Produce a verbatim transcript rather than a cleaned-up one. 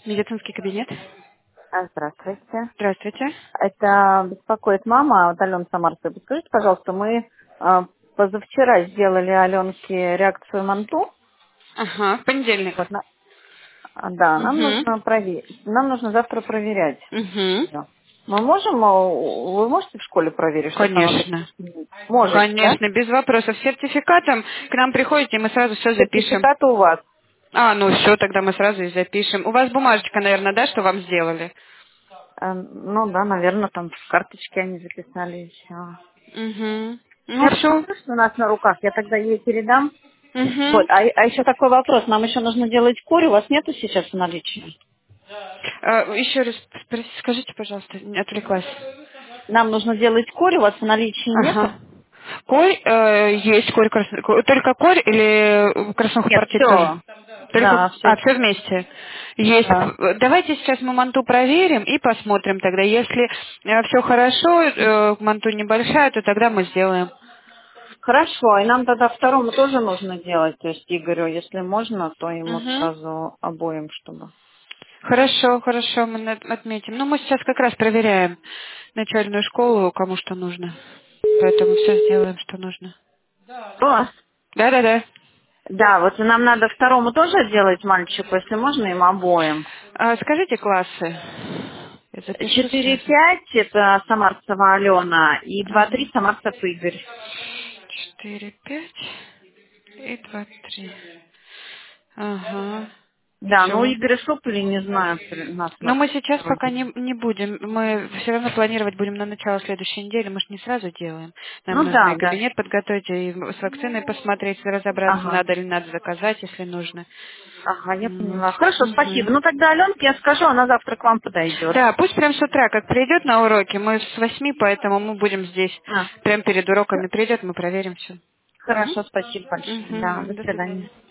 Медицинский кабинет. А, Здравствуйте. Здравствуйте. Это беспокоит мама, вот Алена Самарская. Подскажите, пожалуйста, мы а, позавчера сделали Аленке реакцию МАНТУ. Ага, в понедельник. Вот на- а, да, нам Угу. нужно проверить. Нам нужно завтра проверять. Угу. Да. Мы можем, а, вы можете в школе проверить, сейчас она будет Конечно. сменить? Можете, да? Конечно, без вопросов. С сертификатом к нам приходите, и мы сразу все запишем. Сертификат у вас. А, ну все, тогда мы сразу и запишем. У вас бумажечка, наверное, да, что вам сделали? А, ну да, наверное, там в карточке они записали еще. Угу. Ну Я все. посмотрю, что у нас на руках, я тогда ей передам. Вот, Угу. а, а еще такой вопрос. Нам еще нужно делать курь. У вас нету сейчас в наличии? еще раз спроси- скажите, пожалуйста, не отвлеклась. Нам нужно делать курь. У вас в наличии нету? Ага. Корь э, есть, корь красно... ко- только корь или краснуху Нет, партии тоже? все. Только, Да, а, все. все вместе. Есть. Да. Давайте сейчас мы манту проверим и посмотрим тогда. Если все хорошо, э, манту небольшая, то тогда мы сделаем. Хорошо. И нам тогда второму тоже нужно делать. То есть Игорю, если можно, то ему Мгм. сразу обоим, чтобы. Хорошо, хорошо, мы над- отметим. Ну, мы сейчас как раз проверяем начальную школу, кому что нужно. Поэтому все сделаем, что нужно. О, Да-да-да. да, вот и нам надо второму тоже делать мальчику, если можно, им обоим. А скажите классы. Я запишу Четыре сразу. пять это Самарцева Алена и два Ага. три Самарцев Игорь. Четыре, пять и два, три. Ага. Да, ну Все. Игорь Шуп или не знаю, при- нас Но на мы сейчас пока вроде. не, не будем. Мы все равно планировать будем на начало следующей недели. Мы же не сразу делаем. Нам Ну нужно да, и да. кабинет подготовить, и с вакциной посмотреть, разобраться, Ага. надо ли надо заказать, если нужно. Ага, я М, поняла. Хорошо, спасибо. мгм. Ну тогда Аленке я скажу, она завтра к вам подойдет. Да, пусть прям с утра, как придет на уроки, мы с восьми, поэтому мы будем здесь. А, Прям перед х- уроками придет, мы проверим все. хорошо, спасибо большое. Да, Угу. до До свидания. свидания.